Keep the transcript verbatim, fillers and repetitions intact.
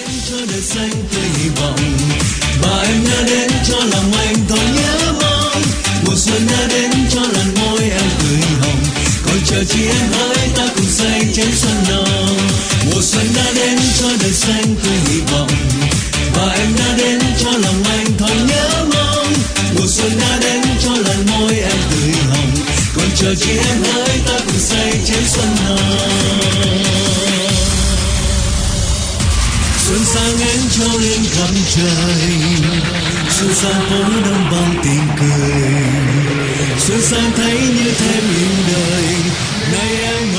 cho đời xanh tươi hy vọng, và em đã đến cho lòng anh còn nhớ mong. Mùa xuân đã đến cho làn môi em cười hồng, còn chờ chi em hỡi ta cùng say chén xuân nồng. Mùa xuân đã đến cho đời xanh tươi hy vọng, và em đã đến cho lòng anh còn nhớ mong. Mùa xuân đã đến cho làn môi em cười hồng, còn chờ chi em hỡi ta cùng say chén xuân nồng. Xuân sang én trao lên khắp trời, xuân sang phố đông bao tiếng cười, xuân sang thấy như thêm yêu đời. Này em